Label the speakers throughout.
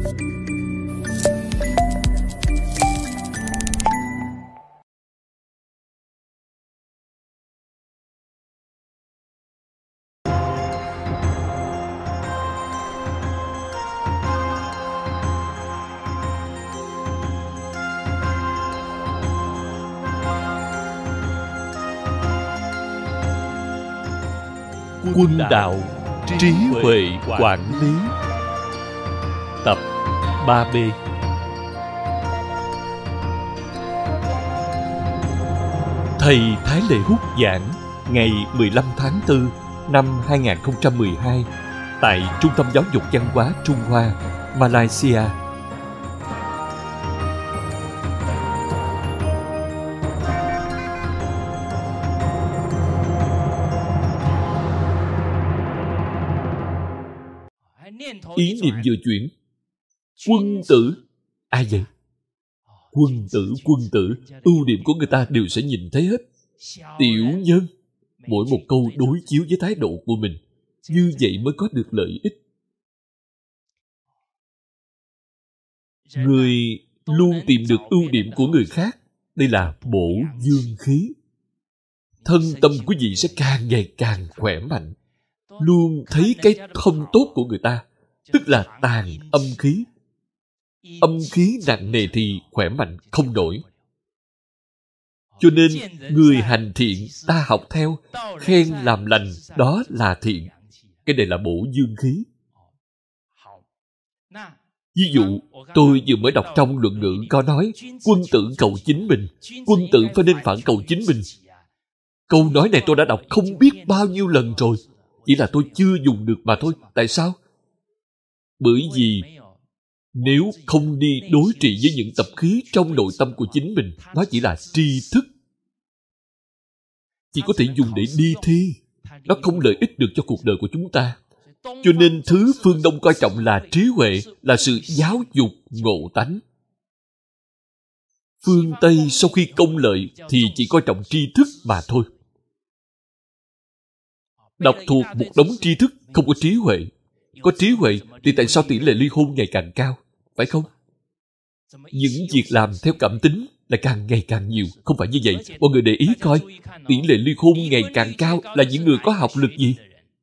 Speaker 1: Quân đạo trí huệ quản lý. Tập 3B. Thầy Thái Lệ Hút giảng ngày 15 tháng 4 năm 2012 tại Trung tâm Giáo dục Văn hóa Trung Hoa, Malaysia. Ý niệm vừa chuyển. Quân tử. Ai vậy? Quân tử. Ưu điểm của người ta đều sẽ nhìn thấy hết. Tiểu nhân. Mỗi một câu đối chiếu với thái độ của mình. Như vậy mới có được lợi ích. Người luôn tìm được ưu điểm của người khác. Đây là bổ dương khí. Thân tâm quý vị sẽ càng ngày càng khỏe mạnh. Luôn thấy cái không tốt của người ta, tức là tàn âm khí. Âm khí nặng nề thì khỏe mạnh không nổi. Cho nên người hành thiện ta học theo, khen làm lành, đó là thiện. Cái này là bổ dương khí. Ví dụ, tôi vừa mới đọc trong luận ngữ có nói, quân tử cầu chính mình. Quân tử phải nên phản cầu chính mình. Câu nói này tôi đã đọc không biết bao nhiêu lần rồi. Chỉ là tôi chưa dùng được mà thôi. Tại sao? Bởi vì nếu không đi đối trị với những tập khí trong nội tâm của chính mình, nó chỉ là tri thức. Chỉ có thể dùng để đi thi. Nó không lợi ích được cho cuộc đời của chúng ta. Cho nên thứ phương Đông coi trọng là trí huệ, là sự giáo dục ngộ tánh. Phương Tây sau khi công lợi thì chỉ coi trọng tri thức mà thôi. Đọc thuộc một đống tri thức, không có trí huệ. Có trí huệ thì tại sao tỷ lệ ly hôn ngày càng cao? Phải không? Những việc làm theo cảm tính là càng ngày càng nhiều. Không phải như vậy. Mọi người để ý coi, tỷ lệ ly hôn ngày càng cao là những người có học lực gì?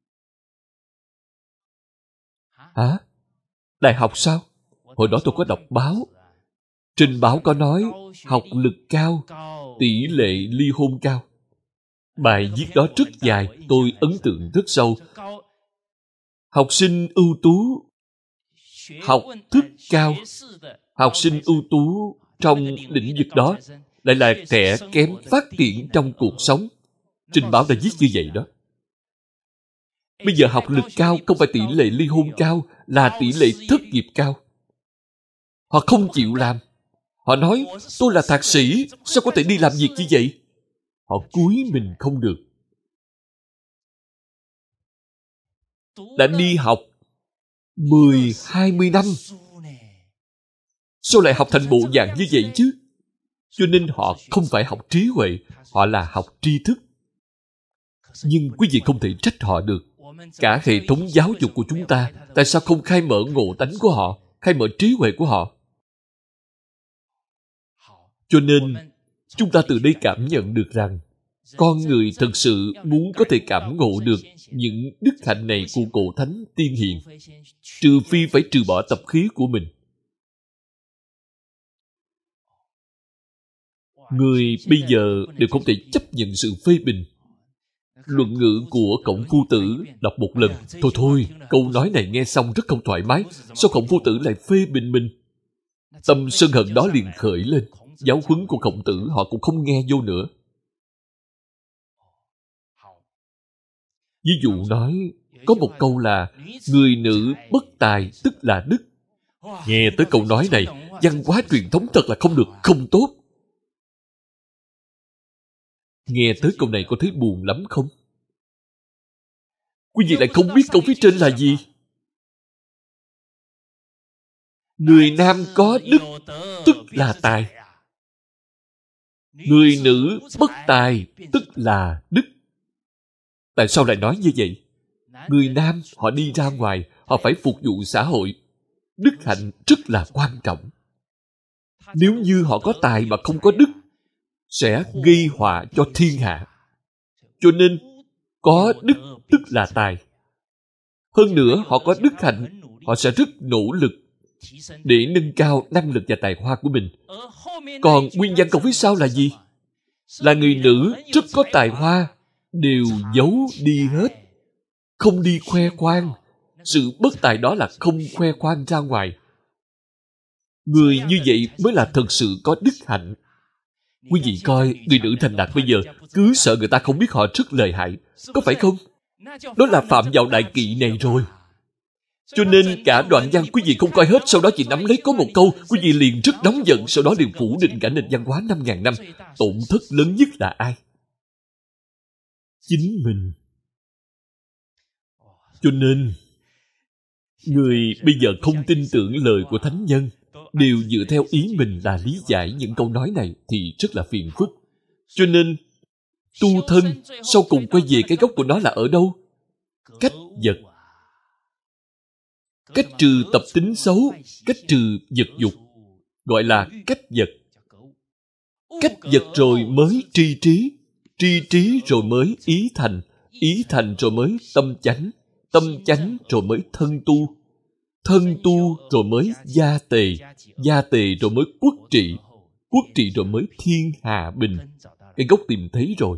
Speaker 1: Hả? Đại học sao? Hồi đó tôi có đọc báo. Trên báo có nói học lực cao, tỷ lệ ly hôn cao. Bài viết đó rất dài, tôi ấn tượng rất sâu. Học sinh ưu tú, học thức cao, học sinh ưu tú trong lĩnh vực đó lại là kẻ kém phát triển trong cuộc sống. Trên báo đã viết như vậy đó. Bây giờ học lực cao không phải tỷ lệ ly hôn cao, là tỷ lệ thất nghiệp cao. Họ không chịu làm. Họ nói, tôi là thạc sĩ, sao có thể đi làm việc như vậy? Họ cúi mình không được. Đã đi học 10-20 năm, sao lại học thành bộ dạng như vậy chứ? Cho nên họ không phải học trí huệ, họ là học tri thức. Nhưng quý vị không thể trách họ được. Cả hệ thống giáo dục của chúng ta, tại sao không khai mở ngộ tánh của họ, khai mở trí huệ của họ? Cho nên, chúng ta từ đây cảm nhận được rằng con người thực sự muốn có thể cảm ngộ được những đức hạnh này của cổ thánh tiên hiền, trừ phi phải trừ bỏ tập khí của mình. Người bây giờ đều không thể chấp nhận sự phê bình. Luận ngữ của Khổng Phu Tử đọc một lần. Thôi, câu nói này nghe xong rất không thoải mái. Sao Khổng Phu Tử lại phê bình mình? Tâm sân hận đó liền khởi lên. Giáo huấn của Khổng Tử họ cũng không nghe vô nữa. Ví dụ nói, có một câu là người nữ bất tài tức là đức. Nghe tới câu nói này, văn hóa truyền thống thật là không được, không tốt. Nghe tới câu này có thấy buồn lắm không? Quý vị lại không biết câu phía trên là gì? Người nam có đức tức là tài. Người nữ bất tài tức là đức. Tại sao lại nói như vậy? Người nam họ đi ra ngoài, họ phải phục vụ xã hội. Đức hạnh rất là quan trọng. Nếu như họ có tài mà không có đức, sẽ gây họa cho thiên hạ. Cho nên, có đức tức là tài. Hơn nữa, họ có đức hạnh, họ sẽ rất nỗ lực để nâng cao năng lực và tài hoa của mình. Còn nguyên văn câu phía sau là gì? Là người nữ rất có tài hoa, đều giấu đi hết, không đi khoe khoang. Sự bất tài đó là không khoe khoang ra ngoài. Người như vậy mới là thật sự có đức hạnh. Quý vị coi, người nữ thành đạt bây giờ cứ sợ người ta không biết họ rất lợi hại, có phải không? Đó là phạm vào đại kỵ này rồi. Cho nên cả đoạn văn quý vị không coi hết, sau đó chỉ nắm lấy có một câu, quý vị liền rất nóng giận, sau đó liền phủ định cả nền văn hóa 5.000 năm. Tổn thất lớn nhất là ai? Chính mình. Cho nên, người bây giờ không tin tưởng lời của thánh nhân, đều dựa theo ý mình là lý giải những câu nói này thì rất là phiền phức. Cho nên, tu thân sau cùng quay về cái gốc của nó là ở đâu? Cách vật. Cách trừ tập tính xấu, cách trừ vật dục, gọi là cách vật. Cách vật rồi mới tri trí, tri trí rồi mới ý thành rồi mới tâm chánh rồi mới thân tu rồi mới gia tề rồi mới quốc trị rồi mới thiên hạ bình. Cái gốc tìm thấy rồi.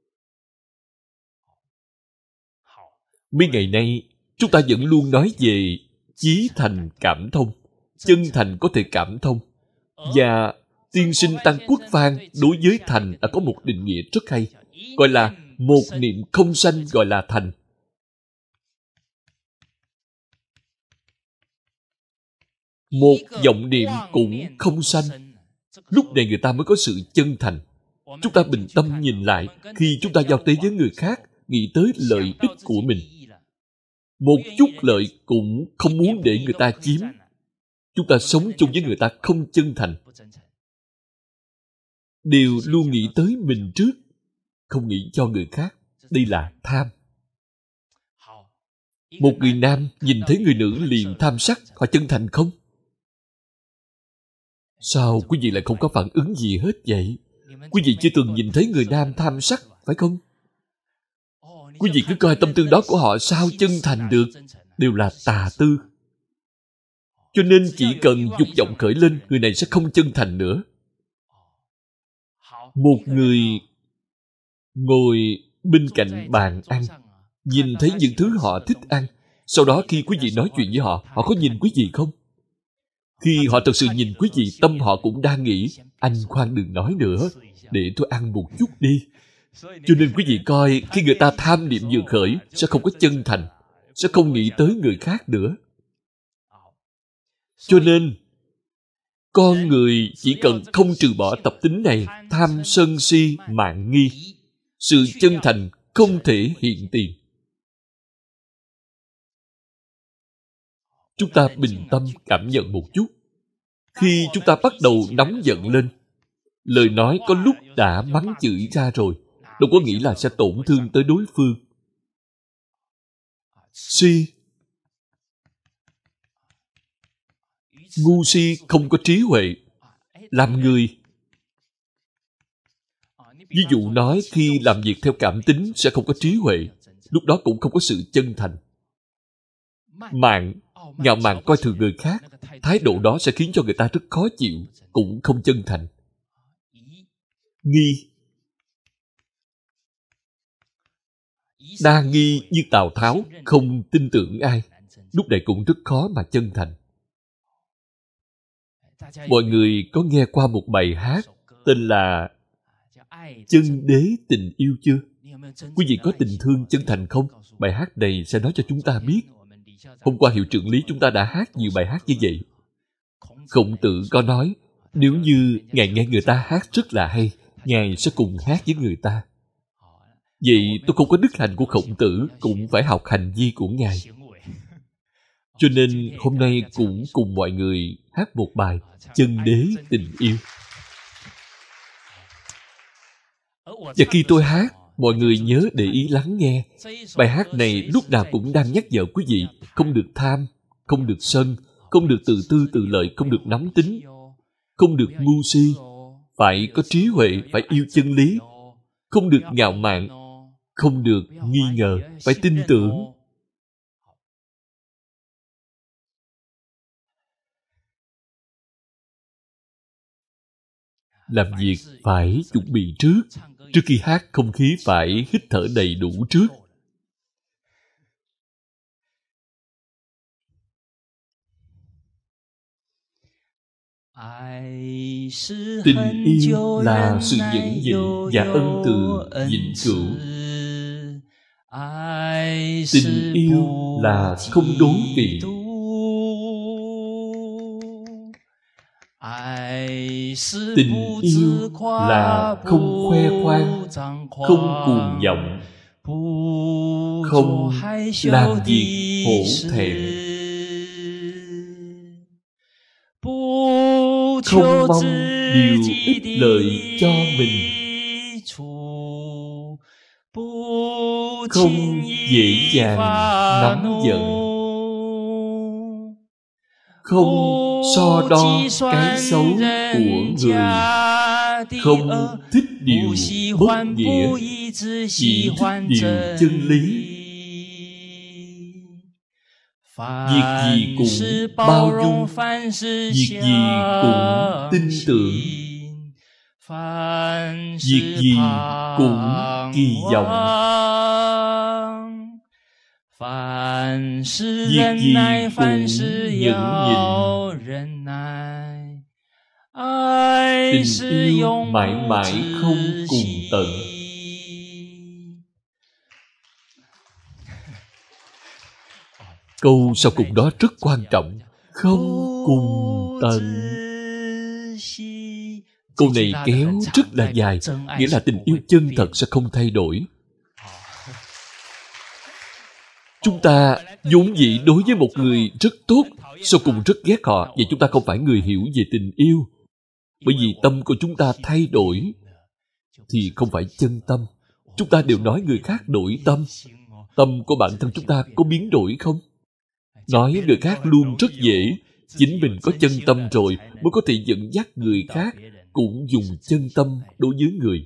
Speaker 1: Mấy ngày nay, chúng ta vẫn luôn nói về chí thành cảm thông. Chân thành có thể cảm thông. Và tiên sinh Tăng Quốc Phan đối với thành đã có một định nghĩa rất hay. Gọi là một niệm không sanh gọi là thành. Một vọng niệm cũng không sanh. Lúc này người ta mới có sự chân thành. Chúng ta bình tâm nhìn lại, khi chúng ta giao tế với người khác, nghĩ tới lợi ích của mình. Một chút lợi cũng không muốn để người ta chiếm. Chúng ta sống chung với người ta không chân thành. Đều luôn nghĩ tới mình trước, không nghĩ cho người khác. Đây là tham. Một người nam nhìn thấy người nữ liền tham sắc, họ chân thành không? Sao quý vị lại không có phản ứng gì hết vậy? Quý vị chưa từng nhìn thấy người nam tham sắc, phải không? Quý vị cứ coi tâm tư đó của họ sao chân thành được, đều là tà tư. Cho nên chỉ cần dục vọng khởi lên, người này sẽ không chân thành nữa. Một người ngồi bên cạnh bàn ăn, nhìn thấy những thứ họ thích ăn, sau đó khi quý vị nói chuyện với họ, họ có nhìn quý vị không? Khi họ thật sự nhìn quý vị, tâm họ cũng đang nghĩ, anh khoan đừng nói nữa, để tôi ăn một chút đi. Cho nên quý vị coi, khi người ta tham niệm vừa khởi, sẽ không có chân thành, sẽ không nghĩ tới người khác nữa. Cho nên, con người chỉ cần không trừ bỏ tập tính này, tham sân si mạn nghi, sự chân thành không thể hiện tiền. Chúng ta bình tâm cảm nhận một chút. Khi chúng ta bắt đầu nóng giận lên, lời nói có lúc đã mắng chửi ra rồi, đâu có nghĩ là sẽ tổn thương tới đối phương. Si. Ngu si không có trí huệ. Làm người. Ví dụ nói khi làm việc theo cảm tính sẽ không có trí huệ, lúc đó cũng không có sự chân thành. Mạn, ngạo mạn coi thường người khác, thái độ đó sẽ khiến cho người ta rất khó chịu, cũng không chân thành. Nghi. Đa nghi như Tào Tháo, không tin tưởng ai, lúc này cũng rất khó mà chân thành. Mọi người có nghe qua một bài hát tên là Chân đế tình yêu chưa? Quý vị có tình thương chân thành không? Bài hát này sẽ nói cho chúng ta biết. Hôm qua hiệu trưởng Lý chúng ta đã hát nhiều bài hát như vậy. Khổng Tử có nói, nếu như Ngài nghe người ta hát rất là hay, Ngài sẽ cùng hát với người ta. Vậy tôi không có đức hạnh của Khổng Tử, cũng phải học hành vi của Ngài. Cho nên hôm nay cũng cùng mọi người hát một bài Chân đế tình yêu. Và khi tôi hát, mọi người nhớ để ý lắng nghe. Bài hát này lúc nào cũng đang nhắc nhở quý vị không được tham, không được sân, không được tự tư tự lợi, không được nóng tính, không được ngu si, phải có trí huệ, phải yêu chân lý, không được ngạo mạn, không được nghi ngờ, phải tin tưởng. Làm việc phải chuẩn bị trước. Trước khi hát, không khí phải hít thở đầy đủ trước. Tình yêu là sự nhẫn nhịn và ân từ vĩnh cửu. Tình yêu là không đố kỵ. Tình yêu là không khoe khoang, không cuồng vọng, không làm việc hổ thẹn, không mong điều ích lợi cho mình, không dễ dàng nóng giận, không so đo cái xấu của người, không thích điều bất nghĩa, chỉ thích điều chân lý. Việc gì cũng bao dung, việc gì cũng tin tưởng, việc gì cũng kỳ vọng, việc gì cũng nhẫn nhịn. Tình yêu mãi mãi không cùng tận. Câu sau cùng đó rất quan trọng. Không cùng tận. Câu này kéo rất là dài, nghĩa là tình yêu chân thật sẽ không thay đổi. Chúng ta vốn dĩ đối với một người rất tốt, sau cùng rất ghét họ, vậy chúng ta không phải người hiểu về tình yêu. Bởi vì tâm của chúng ta thay đổi thì không phải chân tâm. Chúng ta đều nói người khác đổi tâm. Tâm của bản thân chúng ta có biến đổi không? Nói người khác luôn rất dễ. Chính mình có chân tâm rồi mới có thể dẫn dắt người khác cũng dùng chân tâm đối với người.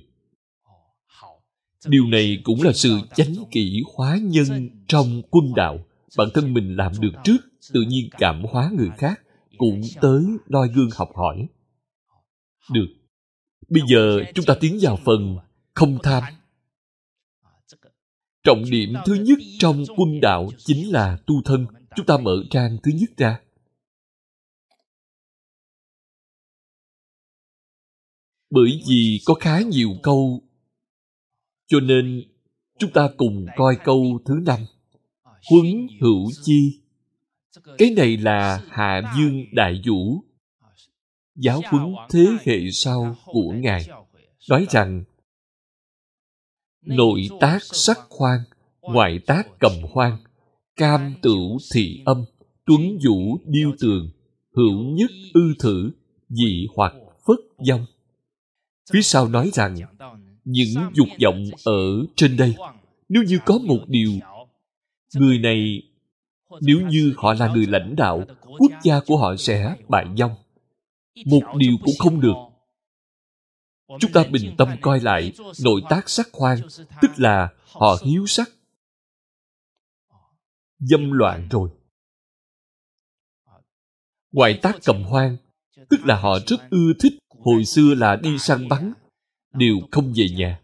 Speaker 1: Điều này cũng là sự chánh kỷ hóa nhân trong quân đạo. Bản thân mình làm được trước, tự nhiên cảm hóa người khác, cũng tới noi gương học hỏi. Được. Bây giờ chúng ta tiến vào phần không tham. Trọng điểm thứ nhất trong quân đạo chính là tu thân. Chúng ta mở trang thứ nhất ra. Bởi vì có khá nhiều câu, cho nên chúng ta cùng coi câu thứ 5. Huấn hữu chi. Cái này là Hạ Dương Đại Vũ, giáo huấn thế hệ sau của Ngài. Nói rằng nội tác sắc khoan, ngoại tác cầm hoan, cam tửu thị âm, tuấn vũ điêu tường, hữu nhất ư thử, dị hoặc phất vong. Phía sau nói rằng những dục vọng ở trên đây, nếu như có một điều, người này nếu như họ là người lãnh đạo, quốc gia của họ sẽ bại vong. Một điều cũng không được. Chúng ta bình tâm coi lại, nội tác sắc khoan, tức là họ hiếu sắc, dâm loạn rồi. Ngoại tác cầm hoan, tức là họ rất ưa thích, hồi xưa là đi săn bắn, đều không về nhà.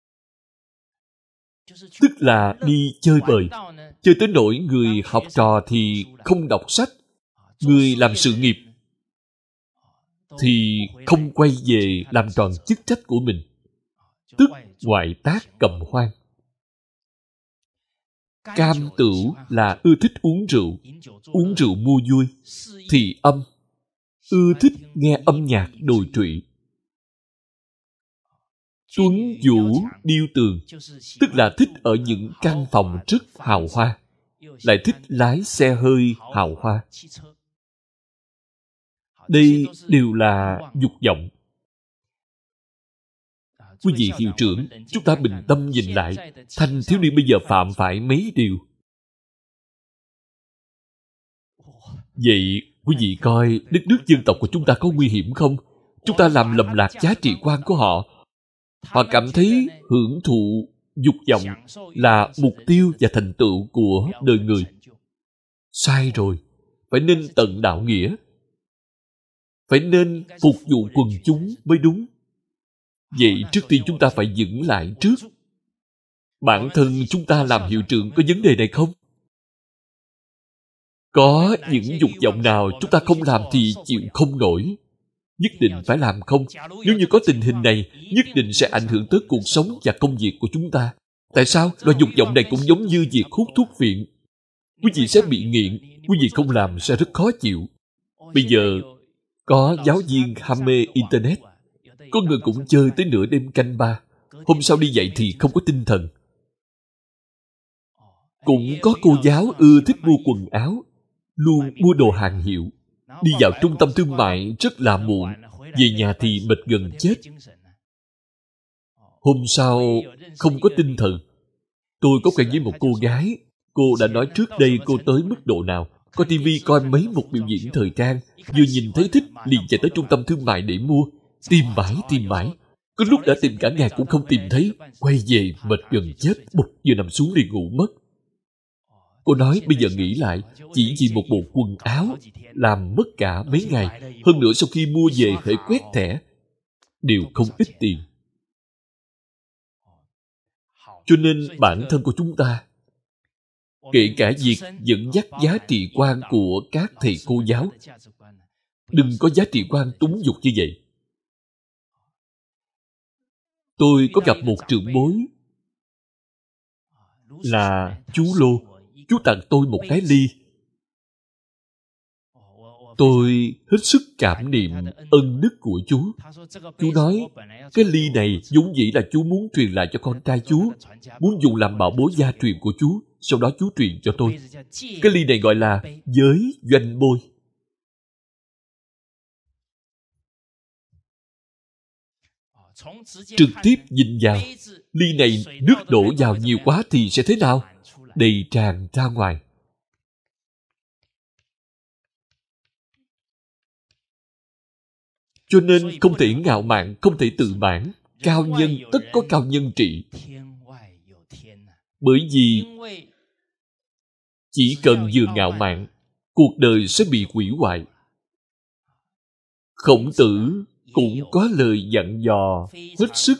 Speaker 1: Tức là đi chơi bời, chơi tới nỗi người học trò thì không đọc sách, người làm sự nghiệp thì không quay về làm tròn chức trách của mình, tức ngoại tác cầm hoan. Cam tửu là ưa thích uống rượu mua vui. Thị âm, ưa thích nghe âm nhạc đồi trụy. Tuấn vũ điêu tường, tức là thích ở những căn phòng rất hào hoa, lại thích lái xe hơi hào hoa. Đây đều là dục vọng. Quý vị hiệu trưởng, chúng ta bình tâm nhìn lại, thanh thiếu niên bây giờ phạm phải mấy điều. Vậy Quý vị coi đất nước dân tộc của chúng ta có nguy hiểm không? Chúng ta làm lầm lạc giá trị quan của họ. Họ cảm thấy hưởng thụ dục vọng là mục tiêu và thành tựu của đời người. Sai rồi. Phải nên tận đạo nghĩa. Phải nên phục vụ quần chúng mới đúng. Vậy trước tiên chúng ta phải dừng lại trước. Bản thân chúng ta làm hiệu trưởng có vấn đề này không? Có những dục vọng nào chúng ta không làm thì chịu không nổi. Nhất định phải làm không? Nếu như có tình hình này, nhất định sẽ ảnh hưởng tới cuộc sống và công việc của chúng ta. Tại sao? Loại dục vọng này cũng giống như việc hút thuốc phiện. Quý vị sẽ bị nghiện, quý vị không làm sẽ rất khó chịu. Bây giờ, có giáo viên ham mê Internet. Có người cũng chơi tới nửa đêm canh ba. Hôm sau đi dạy thì không có tinh thần. Cũng có cô giáo ưa thích mua quần áo, luôn mua đồ hàng hiệu. Đi vào trung tâm thương mại rất là muộn, về nhà thì mệt gần chết. Hôm sau không có tinh thần. Tôi có quen với một cô gái. Cô đã nói trước đây cô tới mức độ nào. Có tivi coi mấy một biểu diễn thời trang, vừa nhìn thấy thích liền chạy tới trung tâm thương mại để mua. Tìm mãi. Có lúc đã tìm cả ngày cũng không tìm thấy. Quay về mệt gần chết, bụt vừa nằm xuống liền ngủ mất. Cô nói bây giờ nghĩ lại, chỉ vì một bộ quần áo làm mất cả mấy ngày. Hơn nữa sau khi mua về phải quét thẻ, đều không ít tiền. Cho nên bản thân của chúng ta, kể cả việc dẫn dắt giá trị quan của các thầy cô giáo, đừng có giá trị quan túng dục như vậy. Tôi có gặp một trưởng bối là chú Lô. Chú tặng tôi một cái ly. Tôi hết sức cảm niệm ân đức của chú. Chú nói, cái ly này vốn dĩ là chú muốn truyền lại cho con trai chú, muốn dùng làm bảo bối gia truyền của chú, sau đó chú truyền cho tôi. Cái ly này gọi là giới doanh bôi. Trực tiếp nhìn vào, ly này nước đổ vào nhiều quá thì sẽ thế nào? Đầy tràn ra ngoài. Cho nên không thể ngạo mạn, không thể tự mãn. Cao nhân tất có cao nhân trị. Bởi vì chỉ cần vừa ngạo mạn, cuộc đời sẽ bị hủy hoại. Khổng Tử cũng có lời dặn dò hết sức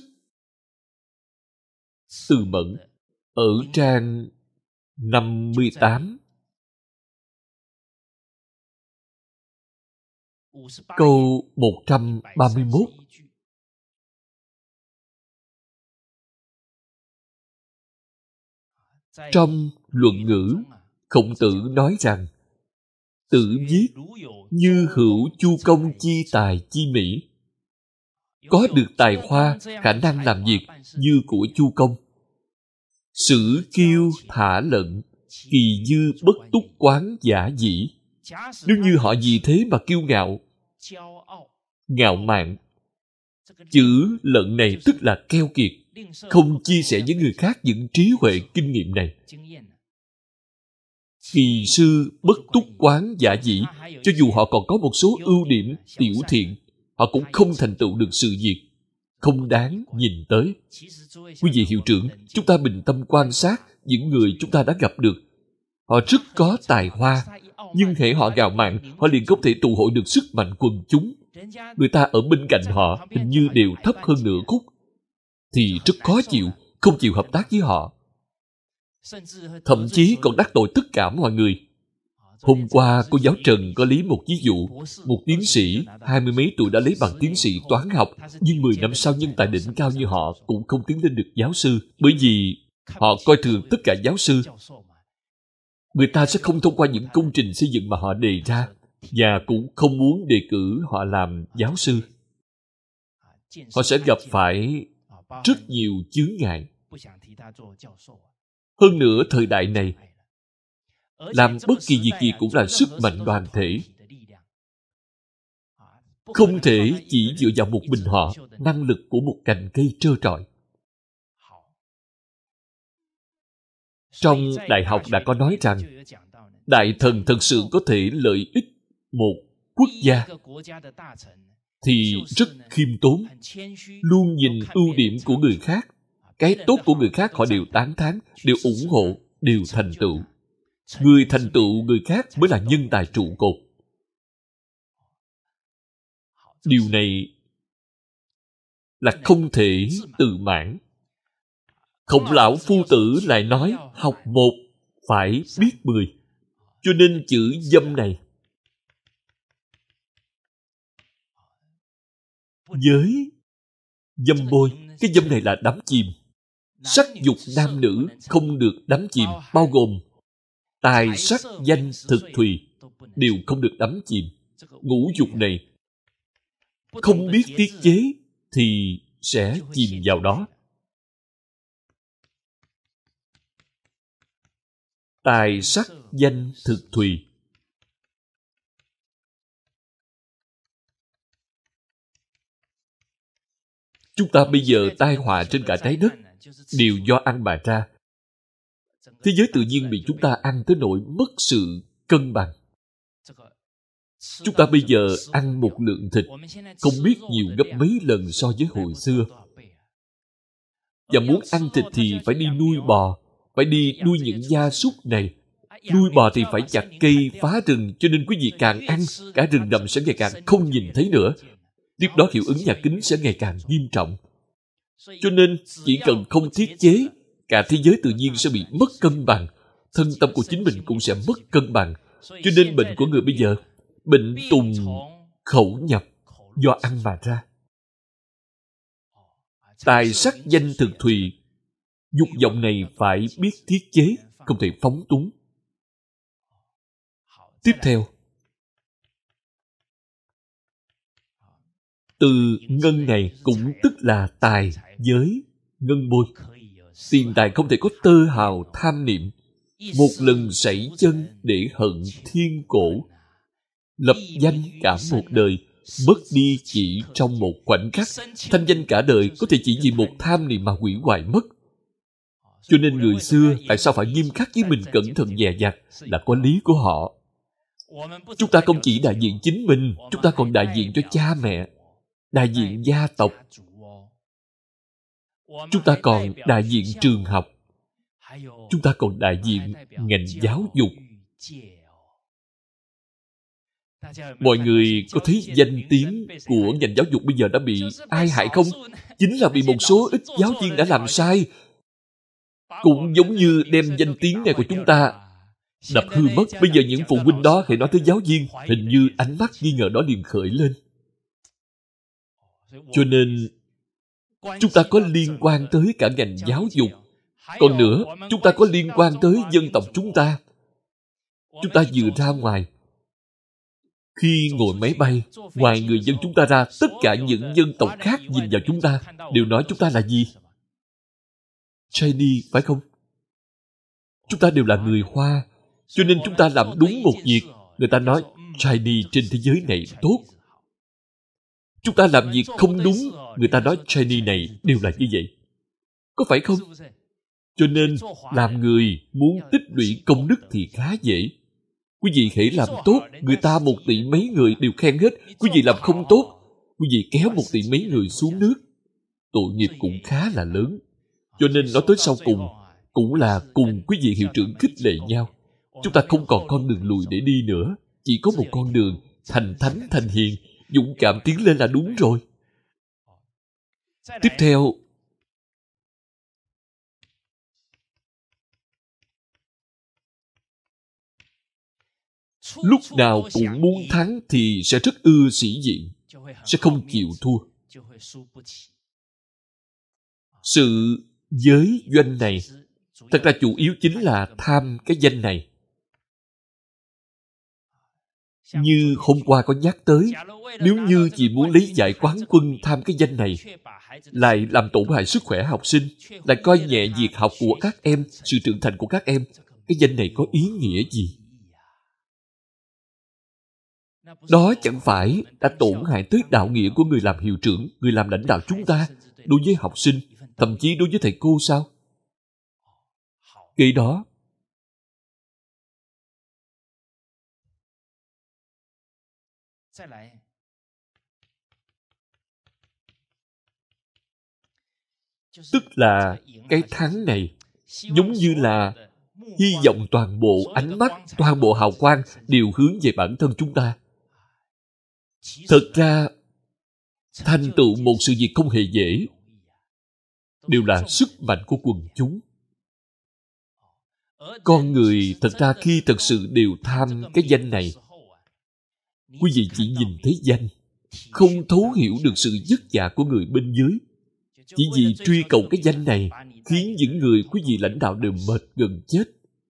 Speaker 1: từ mẫn ở trang 58 câu 131. Trong luận ngữ, Khổng Tử nói rằng Tử viết như hữu chu công chi tài chi mỹ. Có được tài hoa, khả năng làm việc như của Chu Công. Sử kiêu thả lận, kỳ dư bất túc quán giả dĩ. Nếu như họ vì thế mà kiêu ngạo, ngạo mạn, chữ lận này tức là keo kiệt, không chia sẻ với người khác những trí huệ kinh nghiệm này. Kỳ sư bất túc quán giả dĩ, cho dù họ còn có một số ưu điểm tiểu thiện, họ cũng không thành tựu được sự việc, không đáng nhìn tới. Quý vị hiệu trưởng, chúng ta bình tâm quan sát những người chúng ta đã gặp được. Họ rất có tài hoa, nhưng hễ họ ngạo mạn, họ liền không thể tụ hội được sức mạnh quần chúng. Người ta ở bên cạnh họ hình như đều thấp hơn nửa khúc, thì rất khó chịu, không chịu hợp tác với họ. Thậm chí còn đắc tội tất cả mọi người. Hôm qua, cô giáo Trần có lấy một ví dụ. Một tiến sĩ, 20 mấy tuổi đã lấy bằng tiến sĩ toán học, nhưng 10 năm sau nhân tài đỉnh cao như họ cũng không tiến lên được giáo sư, bởi vì họ coi thường tất cả giáo sư. Người ta sẽ không thông qua những công trình xây dựng mà họ đề ra, và cũng không muốn đề cử họ làm giáo sư. Họ sẽ gặp phải rất nhiều chướng ngại. Hơn nữa, thời đại này, làm bất kỳ việc gì cũng là sức mạnh đoàn thể. Không thể chỉ dựa vào một mình họ, năng lực của một cành cây trơ trọi. Trong đại học đã có nói rằng, đại thần thật sự có thể lợi ích một quốc gia thì rất khiêm tốn, luôn nhìn ưu điểm của người khác. Cái tốt của người khác họ đều tán thán, đều ủng hộ, đều thành tựu. Người thành tựu người khác mới là nhân tài trụ cột. Điều này là không thể tự mãn. Khổng lão phu tử lại nói học một phải biết 10. Cho nên chữ dâm này với dâm bôi, cái dâm này là đắm chìm. Sắc dục nam nữ không được đắm chìm, bao gồm tài sắc danh thực thùy đều không được đắm chìm. Ngũ dục này không biết tiết chế thì sẽ chìm vào đó. Tài sắc danh thực thùy. Chúng ta bây giờ tai họa trên cả trái đất đều do ăn mà ra. Thế giới tự nhiên bị chúng ta ăn tới nỗi mất sự cân bằng. Chúng ta bây giờ ăn một lượng thịt không biết nhiều gấp mấy lần so với hồi xưa. Và muốn ăn thịt thì phải đi nuôi bò, phải đi nuôi những gia súc này. Nuôi bò thì phải chặt cây, phá rừng, cho nên quý vị càng ăn, cả rừng rậm sẽ ngày càng không nhìn thấy nữa. Tiếp đó hiệu ứng nhà kính sẽ ngày càng nghiêm trọng. Cho nên chỉ cần không tiết chế, cả thế giới tự nhiên sẽ bị mất cân bằng. Thân tâm của chính mình cũng sẽ mất cân bằng. Cho nên bệnh của người bây giờ, bệnh tùng khẩu nhập, do ăn mà ra. Tài sắc danh thực thùy, dục vọng này phải biết tiết chế, không thể phóng túng. Tiếp theo, từ ngân này cũng tức là tài, giới, ngân bôi. Tiền tài không thể có tơ hào tham niệm. Một lần sảy chân để hận thiên cổ. Lập danh cả một đời, mất đi chỉ trong một khoảnh khắc. Thanh danh cả đời có thể chỉ vì một tham niệm mà hủy hoại mất. Cho nên người xưa tại sao phải nghiêm khắc với mình, cẩn thận dè dặt, là có lý của họ. Chúng ta không chỉ đại diện chính mình, chúng ta còn đại diện cho cha mẹ, đại diện gia tộc. Chúng ta còn đại diện trường học. Chúng ta còn đại diện ngành giáo dục. Mọi người có thấy danh tiếng của ngành giáo dục bây giờ đã bị ai hại không? Chính là bị một số ít giáo viên đã làm sai. Cũng giống như đem danh tiếng này của chúng ta đập hư mất. Bây giờ những phụ huynh đó hãy nói tới giáo viên, hình như ánh mắt nghi ngờ đó liền khởi lên. Cho nên chúng ta có liên quan tới cả ngành giáo dục. Còn nữa, chúng ta có liên quan tới dân tộc chúng ta. Chúng ta vừa ra ngoài, khi ngồi máy bay, ngoài người dân chúng ta ra, tất cả những dân tộc khác nhìn vào chúng ta đều nói chúng ta là gì? Chinese, phải không? Chúng ta đều là người Hoa, cho nên chúng ta làm đúng một việc. Người ta nói Chinese trên thế giới này tốt. Chúng ta làm việc không đúng, người ta nói Chinese này đều là như vậy. Có phải không? Cho nên, làm người muốn tích lũy công đức thì khá dễ. Quý vị hãy làm tốt, người ta 1 tỷ mấy người đều khen hết. Quý vị làm không tốt, quý vị kéo 1 tỷ mấy người xuống nước. Tội nghiệp cũng khá là lớn. Cho nên nói tới sau cùng, cũng là cùng quý vị hiệu trưởng khích lệ nhau. Chúng ta không còn con đường lùi để đi nữa. Chỉ có một con đường, thành thánh thành hiền, dũng cảm tiến lên là đúng rồi. Tiếp theo, lúc nào cũng muốn thắng thì sẽ rất ưa sĩ diện, sẽ không chịu thua. Sự giới doanh này thật ra chủ yếu chính là tham cái danh này. Như hôm qua có nhắc tới, nếu như chỉ muốn lấy giải quán quân tham cái danh này, lại làm tổn hại sức khỏe học sinh, lại coi nhẹ việc học của các em, sự trưởng thành của các em, cái danh này có ý nghĩa gì? Đó chẳng phải đã tổn hại tới đạo nghĩa của người làm hiệu trưởng, người làm lãnh đạo chúng ta, đối với học sinh, thậm chí đối với thầy cô sao? Cái đó Tức là cái thắng này giống như là hy vọng toàn bộ ánh mắt, toàn bộ hào quang đều hướng về bản thân chúng ta. Thật ra, thành tựu một sự việc không hề dễ, đều là sức mạnh của quần chúng. Con người thật ra khi thật sự đều tham cái danh này, quý vị chỉ nhìn thấy danh, không thấu hiểu được sự vất vả của người bên dưới. Chỉ vì truy cầu cái danh này, khiến những người quý vị lãnh đạo đều mệt gần chết.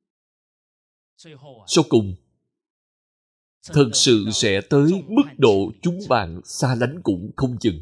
Speaker 1: Sau cùng, thật sự sẽ tới mức độ chúng bạn xa lánh cũng không chừng.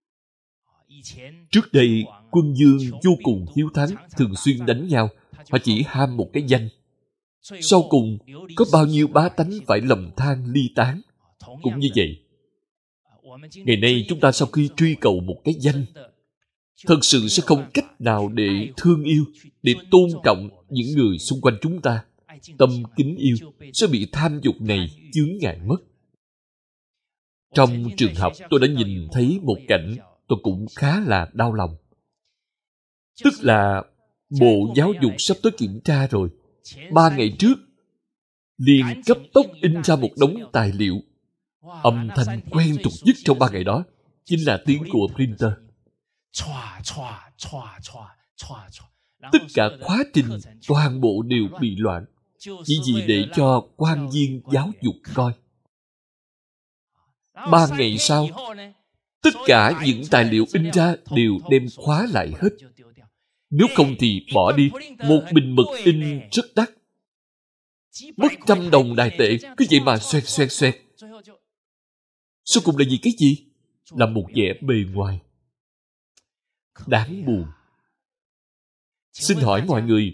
Speaker 1: Trước đây, quân vương vô cùng hiếu thắng, thường xuyên đánh nhau. Họ chỉ ham một cái danh. Sau cùng, có bao nhiêu bá tánh phải lầm than ly tán. Cũng như vậy. Ngày nay chúng ta sau khi truy cầu một cái danh, thật sự sẽ không cách nào để thương yêu, để tôn trọng những người xung quanh chúng ta. Tâm kính yêu sẽ bị tham dục này chướng ngại mất. Trong trường học tôi đã nhìn thấy một cảnh tôi cũng khá là đau lòng. Tức là Bộ Giáo dục sắp tới kiểm tra rồi. 3 ngày trước, liền cấp tốc in ra một đống tài liệu. Âm thanh quen thuộc nhất trong 3 ngày đó chính là tiếng của printer. Tất cả khóa trình toàn bộ đều bị loạn, chỉ vì để cho quan viên giáo dục coi. 3 ngày sau, tất cả những tài liệu in ra đều đem khóa lại hết. Nếu không thì bỏ đi. Một bình mực in rất đắt, mất 100 đồng Đài tệ. Cứ vậy mà xoẹt xoẹt xoẹt. Sau cùng là vì cái gì? Là một vẻ bề ngoài. Đáng buồn. Xin hỏi mọi người,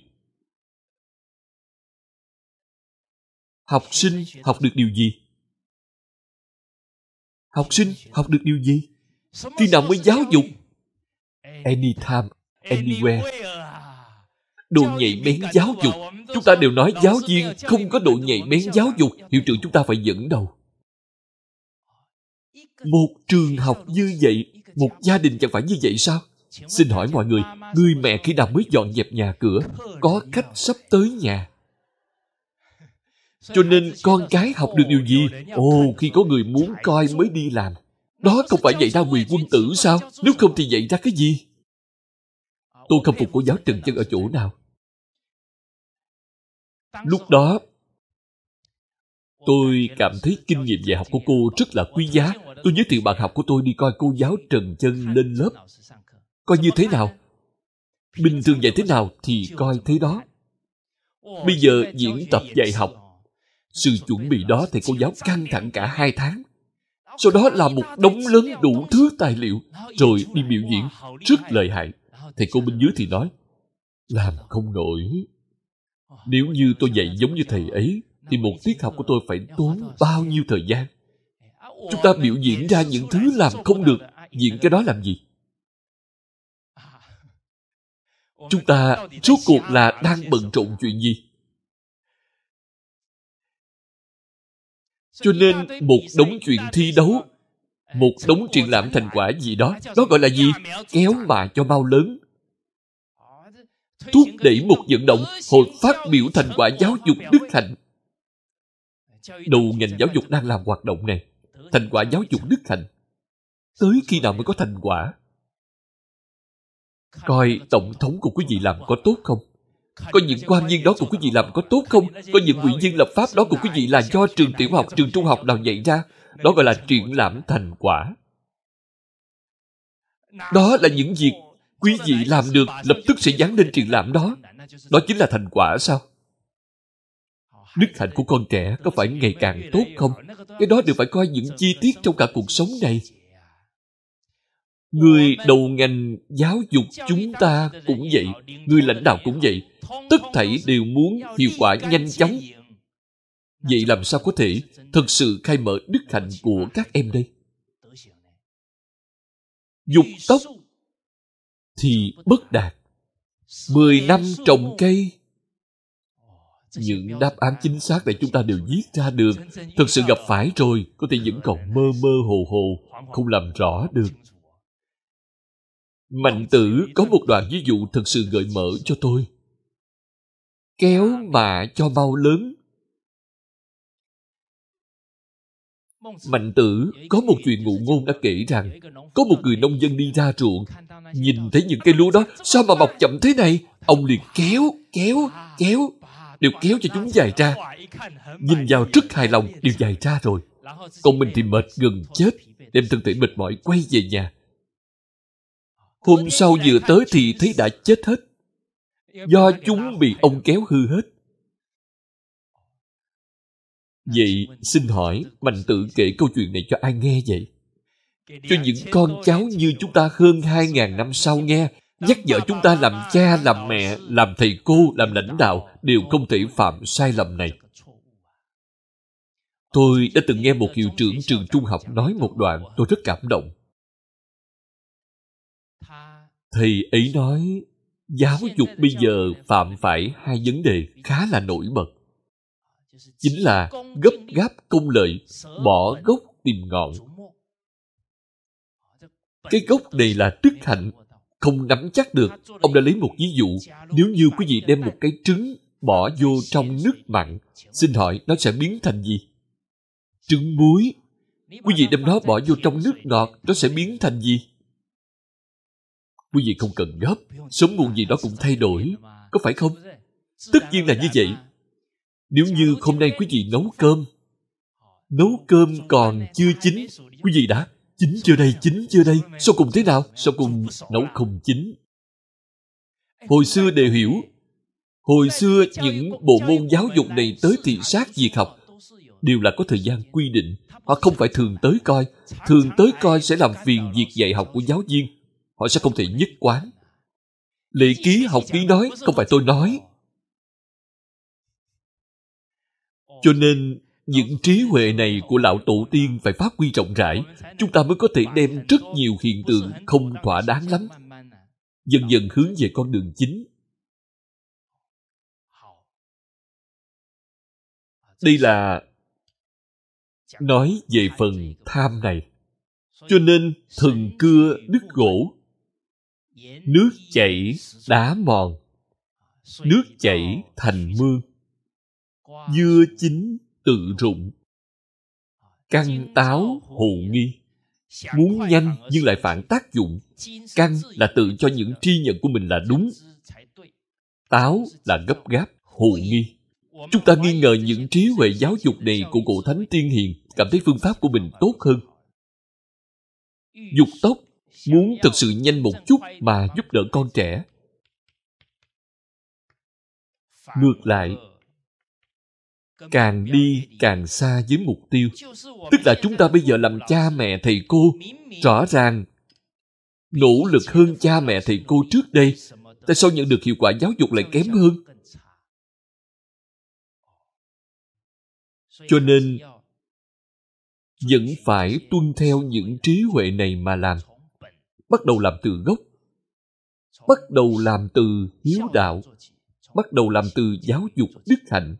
Speaker 1: học sinh học được điều gì? Học sinh học được điều gì? Khi nào mới giáo dục? Anytime, anywhere. Độ nhạy bén giáo dục. Chúng ta đều nói giáo viên không có độ nhạy bén giáo dục. Hiệu trưởng chúng ta phải dẫn đầu. Một trường học như vậy, một gia đình chẳng phải như vậy sao? Xin hỏi mọi người, người mẹ khi nào mới dọn dẹp nhà cửa? Có khách sắp tới nhà. Cho nên con cái học được điều gì? Ồ, khi có người muốn coi mới đi làm. Đó không phải dạy ra quyền quân tử sao? Nếu không thì dạy ra cái gì? Tôi khâm phục cô giáo Trần Chân ở chỗ nào? Lúc đó, tôi cảm thấy kinh nghiệm dạy học của cô rất là quý giá. Tôi giới thiệu bạn học của tôi đi coi cô giáo Trần Chân lên lớp. Coi như thế nào? Bình thường dạy thế nào thì coi thế đó. Bây giờ diễn tập dạy học, sự chuẩn bị đó thầy cô giáo căng thẳng cả 2 tháng. Sau đó là một đống lớn đủ thứ tài liệu, rồi đi biểu diễn, rất lợi hại. Thầy cô bên dưới thì nói, làm không nổi. Nếu như tôi dạy giống như thầy ấy, thì một tiết học của tôi phải tốn bao nhiêu thời gian. Chúng ta biểu diễn ra những thứ làm không được, diễn cái đó làm gì? Chúng ta rốt cuộc là đang bận rộn chuyện gì? Cho nên một đống chuyện thi đấu, một đống triển lãm thành quả gì đó, đó gọi là gì? Kéo mà cho mau lớn. Thúc đẩy một vận động, hội phát biểu thành quả giáo dục đức hạnh. Đầu ngành giáo dục đang làm hoạt động này. Thành quả giáo dục đức hạnh. Tới khi nào mới có thành quả? Coi tổng thống của quý vị làm có tốt không? Có những quan viên đó của quý vị làm có tốt không? Có những ủy viên lập pháp đó của quý vị là do trường tiểu học, trường trung học nào dạy ra? Đó gọi là triển lãm thành quả. Đó là những việc quý vị làm được, lập tức sẽ dán lên triển lãm đó. Đó chính là thành quả sao? Đức hạnh của con trẻ có phải ngày càng tốt không? Cái đó đều phải coi những chi tiết trong cả cuộc sống này. Người đầu ngành giáo dục chúng ta cũng vậy, người lãnh đạo cũng vậy. Tất thảy đều muốn hiệu quả nhanh chóng. Vậy làm sao có thể thực sự khai mở đức hạnh của các em đây? Dục tốc thì bất đạt. 10 năm trồng cây, Những đáp án chính xác này chúng ta đều viết ra được. Thực sự gặp phải rồi, có thể vẫn còn mơ mơ hồ hồ, không làm rõ được. Mạnh Tử có một đoạn ví dụ thực sự gợi mở cho tôi. Kéo mà cho mau lớn. Mạnh Tử có một chuyện ngụ ngôn đã kể rằng có một người nông dân đi ra ruộng, nhìn thấy những cây lúa đó sao mà mọc chậm thế này, ông liền kéo, đều kéo cho chúng dài ra. Nhìn vào rất hài lòng, đều dài ra rồi. Còn mình thì mệt gần chết, đem thân thể mệt mỏi quay về nhà. Hôm sau vừa tới thì thấy đã chết hết, do chúng bị ông kéo hư hết. Vậy xin hỏi, Mạnh Tử kể câu chuyện này cho ai nghe vậy? Cho những con cháu như chúng ta hơn 2.000 năm sau nghe, nhắc nhở chúng ta làm cha, làm mẹ, làm thầy cô, làm lãnh đạo đều không thể phạm sai lầm này. Tôi đã từng nghe một hiệu trưởng trường trung học nói một đoạn, tôi rất cảm động. Thầy ấy nói, giáo dục bây giờ phạm phải hai vấn đề khá là nổi bật. Chính là gấp gáp công lợi, bỏ gốc tìm ngọn. Cái gốc này là đức hạnh, không nắm chắc được. Ông đã lấy một ví dụ, nếu như quý vị đem một cái trứng bỏ vô trong nước mặn, xin hỏi nó sẽ biến thành gì? Trứng muối. Quý vị đem nó bỏ vô trong nước ngọt, nó sẽ biến thành gì? Quý vị không cần gấp, sớm muộn gì đó cũng thay đổi, có phải không? Tất nhiên là như vậy. Nếu như hôm nay quý vị nấu cơm còn chưa chín, quý vị đã chín chưa đây, sau cùng thế nào? Sau cùng nấu không chín. Hồi xưa đều hiểu, hồi xưa những bộ môn giáo dục này tới thị sát việc học đều là có thời gian quy định. Họ không phải thường tới coi sẽ làm phiền việc dạy học của giáo viên. Họ sẽ không thể nhất quán. Lệ ký học ký nói, không phải tôi nói. Cho nên, những trí huệ này của lão tổ tiên phải phát huy rộng rãi, chúng ta mới có thể đem rất nhiều hiện tượng không thỏa đáng lắm, dần dần hướng về con đường chính. Đây là nói về phần tham này. Cho nên, thần cưa đứt gỗ, nước chảy đá mòn, nước chảy thành mương, dưa chín tự rụng, căn táo hồ nghi. Muốn nhanh nhưng lại phản tác dụng. Căn là tự cho những tri nhận của mình là đúng, táo là gấp gáp, hồ nghi. Chúng ta nghi ngờ những trí huệ giáo dục này của cổ thánh tiên hiền, cảm thấy phương pháp của mình tốt hơn. Dục tốc, muốn thực sự nhanh một chút mà giúp đỡ con trẻ. Ngược lại, càng đi càng xa với mục tiêu. Tức là chúng ta bây giờ làm cha mẹ thầy cô, rõ ràng nỗ lực hơn cha mẹ thầy cô trước đây. Tại sao nhận được hiệu quả giáo dục lại kém hơn? Cho nên, vẫn phải tuân theo những trí huệ này mà làm. Bắt đầu làm từ gốc. Bắt đầu làm từ hiếu đạo. Bắt đầu làm từ giáo dục đức hạnh.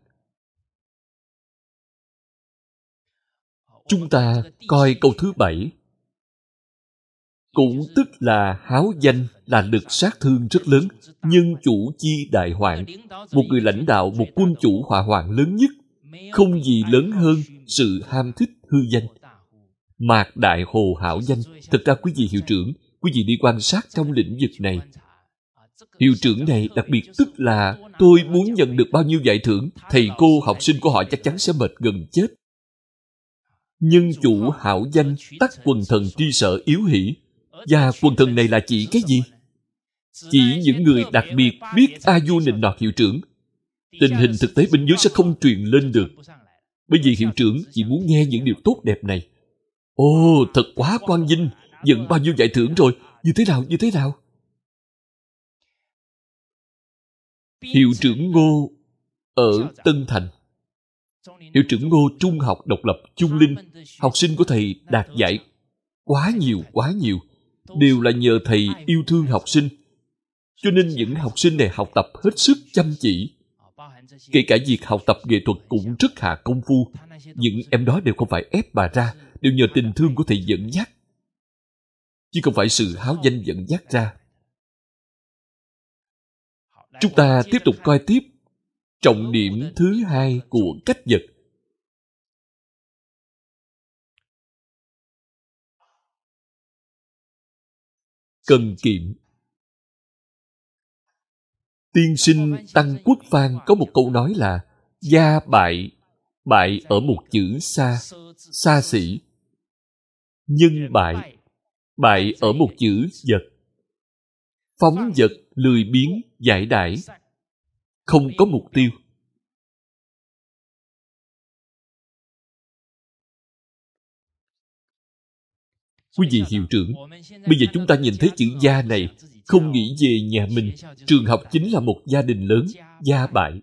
Speaker 1: Chúng ta coi câu thứ 7. Cũng tức là háo danh là lực sát thương rất lớn, nhân chủ chi đại hoạn. Một người lãnh đạo, một quân chủ hỏa hoạn lớn nhất, không gì lớn hơn sự ham thích hư danh. Mạc đại hồ hảo danh. Thực ra quý vị hiệu trưởng, quý vị đi quan sát trong lĩnh vực này. Hiệu trưởng này đặc biệt tức là tôi muốn nhận được bao nhiêu giải thưởng, thầy cô, học sinh của họ chắc chắn sẽ mệt gần chết. Nhân chủ hảo danh, tắc quần thần tri sở yếu hỷ. Và quần thần này là chỉ cái gì? Chỉ những người đặc biệt biết a du nịnh nọt hiệu trưởng. Tình hình thực tế bên dưới sẽ không truyền lên được. Bởi vì hiệu trưởng chỉ muốn nghe những điều tốt đẹp này. Ồ, thật quá quang vinh, nhận bao nhiêu giải thưởng rồi, như thế nào? Hiệu trưởng Ngô ở Tân Thành. Hiệu trưởng Ngô trung học độc lập Trung Linh, học sinh của thầy đạt giải quá nhiều, đều là nhờ thầy yêu thương học sinh. Cho nên những học sinh này học tập hết sức chăm chỉ, Kể cả việc học tập nghệ thuật cũng rất hạ công phu. Những em đó đều không phải ép bà ra, đều nhờ tình thương của thầy dẫn dắt, chứ không phải sự háo danh dẫn dắt ra. Chúng ta tiếp tục coi tiếp trọng điểm thứ hai của cách vật. Cần kiệm. Tiên sinh Tăng Quốc Phan có một câu nói là gia bại, bại ở một chữ xa, xa xỉ. Nhân bại, bại ở một chữ vật. Phóng vật, lười biếng, giải đãi, không có mục tiêu. Quý vị hiệu trưởng, bây giờ chúng ta nhìn thấy chữ gia này, không nghĩ về nhà mình. Trường học chính là một gia đình lớn, gia bại.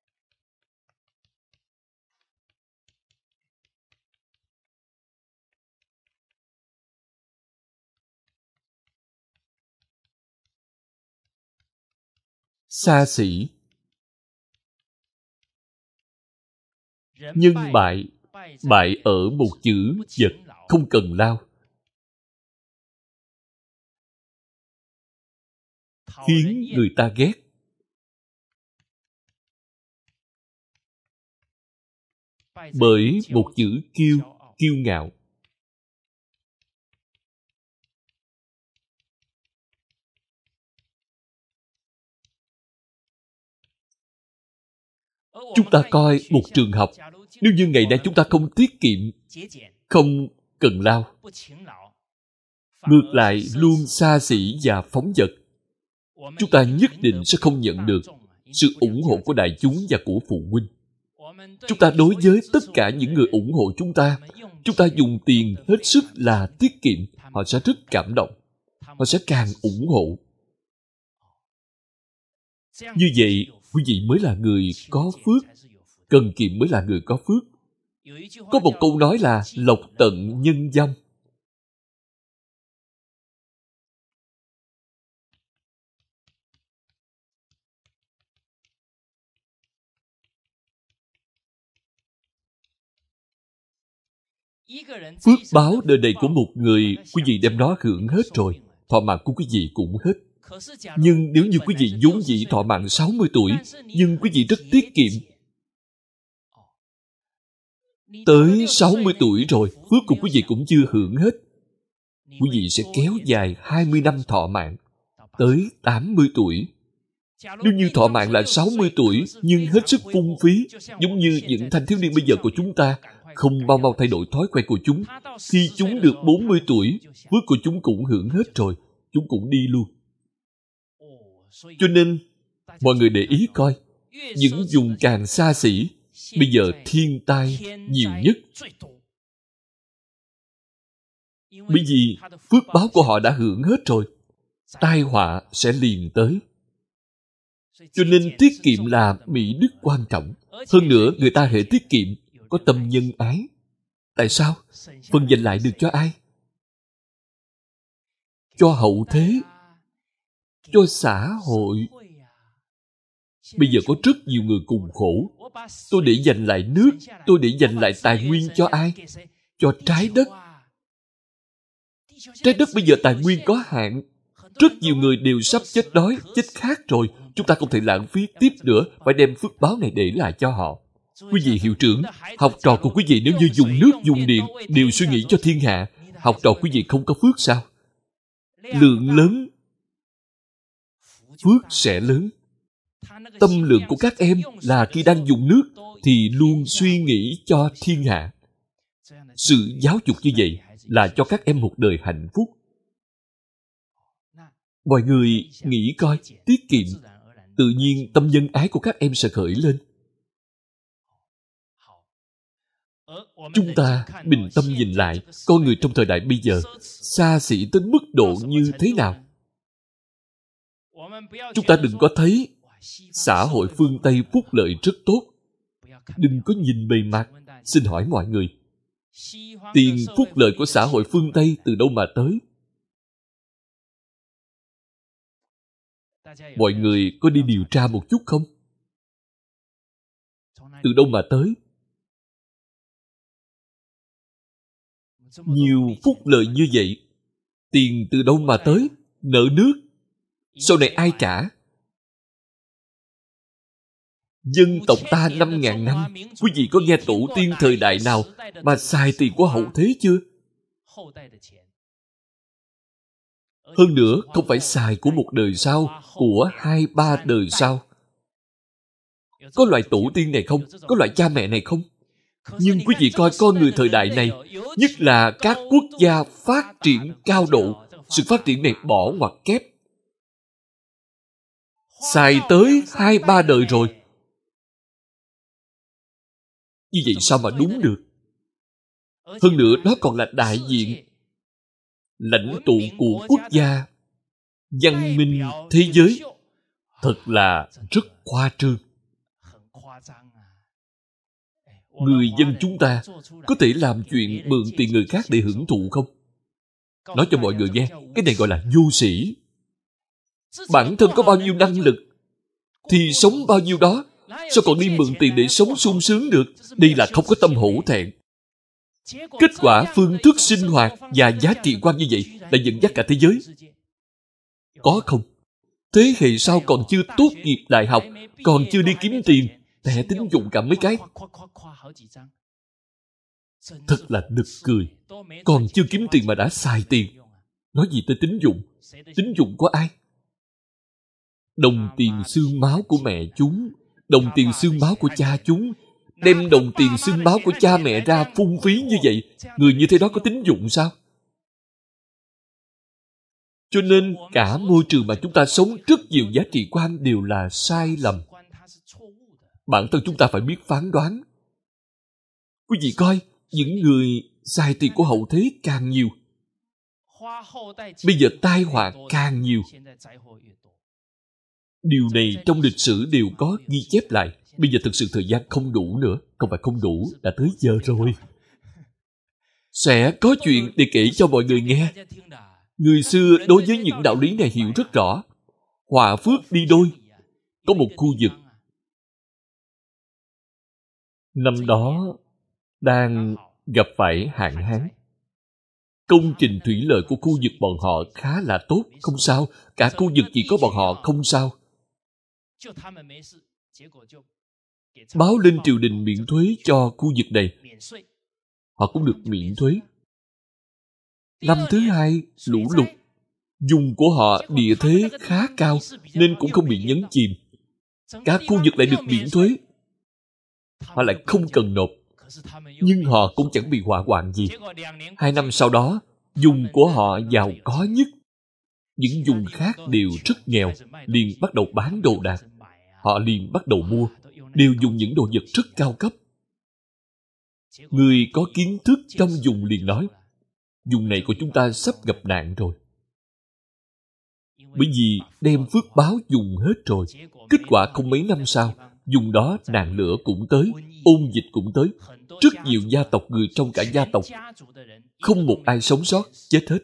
Speaker 1: Xa xỉ. Nhân bại, bại ở một chữ vật, không cần lao. Khiến người ta ghét. Bởi một chữ kiêu, kiêu ngạo. Chúng ta coi một trường học, nếu như ngày nay chúng ta không tiết kiệm, không cần lao, ngược lại luôn xa xỉ và phóng dật, chúng ta nhất định sẽ không nhận được sự ủng hộ của đại chúng và của phụ huynh. Chúng ta đối với tất cả những người ủng hộ chúng ta dùng tiền hết sức là tiết kiệm, họ sẽ rất cảm động, họ sẽ càng ủng hộ. Như vậy, quý vị mới là người có phước, cần kiệm mới là người có phước. Có một câu nói là lộc tận nhân dâm. Phước báo đời này của một người, quý vị đem nó hưởng hết rồi, thọ mạng của quý vị cũng hết. Nhưng nếu như quý vị vốn dĩ thọ mạng 60 tuổi, nhưng quý vị rất tiết kiệm, tới 60 tuổi rồi, phước của quý vị cũng chưa hưởng hết. Quý vị sẽ kéo dài 20 năm thọ mạng, tới 80 tuổi. Nếu như thọ mạng là 60 tuổi, nhưng hết sức phung phí, giống như những thanh thiếu niên bây giờ của chúng ta, không mau mau thay đổi thói quen của chúng, khi chúng được 40 tuổi, phước của chúng cũng hưởng hết rồi, chúng cũng đi luôn. Cho nên, mọi người để ý coi, những vùng càng xa xỉ, bây giờ thiên tai nhiều nhất. Bởi vì phước báo của họ đã hưởng hết rồi, tai họa sẽ liền tới. Cho nên tiết kiệm là mỹ đức quan trọng. Hơn nữa, người ta hệ tiết kiệm, có tâm nhân ái. Tại sao? Phần dành lại được cho ai? Cho hậu thế, cho xã hội. Bây giờ có rất nhiều người cùng khổ. Tôi để dành lại nước, tôi để dành lại tài nguyên cho ai? Cho trái đất. Trái đất bây giờ tài nguyên có hạn. Rất nhiều người đều sắp chết đói, chết khát rồi. Chúng ta không thể lãng phí tiếp nữa, phải đem phước báo này để lại cho họ. Quý vị hiệu trưởng, học trò của quý vị nếu như dùng nước, dùng điện, đều suy nghĩ cho thiên hạ. Học trò quý vị không có phước sao? Lượng lớn, phước sẽ lớn. Tâm lượng của các em là khi đang dùng nước thì luôn suy nghĩ cho thiên hạ. Sự giáo dục như vậy là cho các em một đời hạnh phúc. Mọi người nghĩ coi, tiết kiệm, tự nhiên tâm nhân ái của các em sẽ khởi lên. Chúng ta bình tâm nhìn lại, con người trong thời đại bây giờ xa xỉ tới mức độ như thế nào? Chúng ta đừng có thấy xã hội phương Tây phúc lợi rất tốt. Đừng có nhìn bề mặt. Xin hỏi mọi người, tiền phúc lợi của xã hội phương Tây từ đâu mà tới? Mọi người có đi điều tra một chút không? từ đâu mà tới? Nhiều phúc lợi như vậy, tiền từ đâu mà tới? Nợ nước, sau này ai trả? Dân tộc ta 5.000 năm, quý vị có nghe tổ tiên thời đại nào mà xài tiền của hậu thế chưa? Hơn nữa, không phải xài của một đời sau, của 2-3 đời sau. Có loại tổ tiên này không? Có loại cha mẹ này không? Nhưng quý vị coi con người thời đại này, nhất là các quốc gia phát triển cao độ, sự phát triển này bỏ ngoặt kép. Xài tới 2-3 đời rồi. Như vậy sao mà đúng được? Hơn nữa, đó còn là đại diện, lãnh tụ của quốc gia, văn minh thế giới. Thật là rất khoa trương. Người dân chúng ta có thể làm chuyện mượn tiền người khác để hưởng thụ không? Nói cho mọi người nghe, cái này gọi là vô sĩ. Bản thân có bao nhiêu năng lực thì sống bao nhiêu đó. Sao còn đi mượn tiền để sống sung sướng được? Đây là không có tâm hổ thẹn. Kết quả phương thức sinh hoạt và giá trị quan như vậy đã dẫn dắt cả thế giới. Có không? Thế hệ sau còn chưa tốt nghiệp đại học, còn chưa đi kiếm tiền, thẻ tín dụng cả mấy cái. Thật là nực cười. Còn chưa kiếm tiền mà đã xài tiền. Nói gì tới tín dụng? Tín dụng của ai? Đồng tiền xương máu của mẹ chúng, đồng tiền xương máu của cha chúng, đem đồng tiền xương máu của cha mẹ ra phung phí như vậy, người như thế đó có tín dụng sao? Cho nên cả môi trường mà chúng ta sống, rất nhiều giá trị quan đều là sai lầm. Bản thân chúng ta phải biết phán đoán. Quý vị coi, những người xài tiền của hậu thế càng nhiều. Bây giờ tai họa càng nhiều. Điều này trong lịch sử đều có ghi chép lại. Bây giờ thực sự thời gian không đủ nữa. Không phải không đủ, đã tới giờ rồi. Sẽ có chuyện để kể cho mọi người nghe. Người xưa đối với những đạo lý này hiểu rất rõ. Họa phước đi đôi. Có một khu vực. Năm đó đang gặp phải hạn hán. Công trình thủy lợi của khu vực bọn họ khá là tốt, không sao. Cả khu vực chỉ có bọn họ không sao. Báo lên triều đình miễn thuế cho khu vực này. Họ cũng được miễn thuế. Năm thứ hai, lũ lụt. Vùng của họ địa thế khá cao nên cũng không bị nhấn chìm. Cả khu vực lại được miễn thuế. Họ lại không cần nộp. Nhưng họ cũng chẳng bị hỏa hoạn gì. 2 năm sau đó, vùng của họ giàu có nhất. Những vùng khác đều rất nghèo, liền bắt đầu bán đồ đạc. Họ liền bắt đầu mua, đều dùng những đồ vật rất cao cấp. Người có kiến thức trong vùng liền nói, vùng này của chúng ta sắp gặp nạn rồi. Bởi vì đem phước báo dùng hết rồi. Kết quả không mấy năm sau, vùng đó nạn lửa cũng tới, ôn dịch cũng tới. Rất nhiều gia tộc, người trong cả gia tộc, không một ai sống sót, chết hết.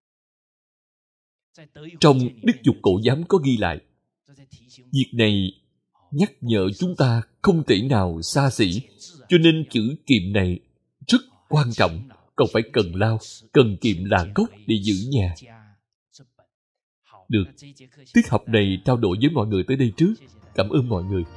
Speaker 1: Trong Đức Dục Cổ Giám có ghi lại, việc này nhắc nhở chúng ta không thể nào xa xỉ, cho nên chữ kiệm này rất quan trọng, còn phải cần lao, cần kiệm là gốc để giữ nhà. Được, tiết học này trao đổi với mọi người tới đây trước. Cảm ơn mọi người.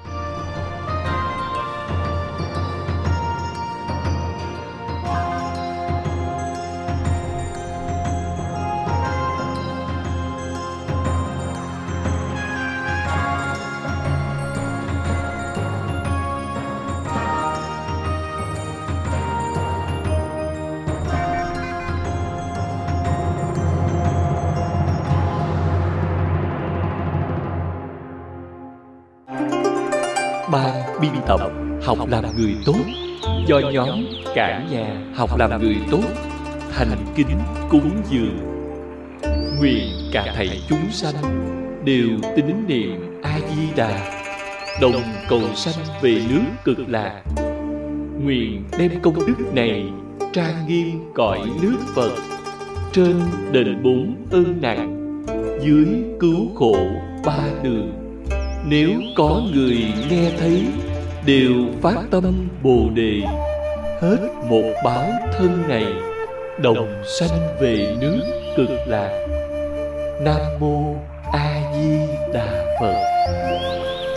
Speaker 1: Ban biên tập Học làm người tốt do nhóm Cả Nhà Học làm người tốt thành kính cúng dường. Nguyện cả thảy chúng sanh đều tín niệm A Di Đà, đồng cầu sanh về nước Cực Lạc. Nguyện đem công đức này trang nghiêm cõi nước Phật, trên đền 4 ơn nặng, dưới cứu khổ 3 đường. Nếu có người nghe thấy đều phát tâm Bồ Đề, hết một báo thân này, đồng sanh về nước Cực Lạc. Nam mô A Di Đà Phật.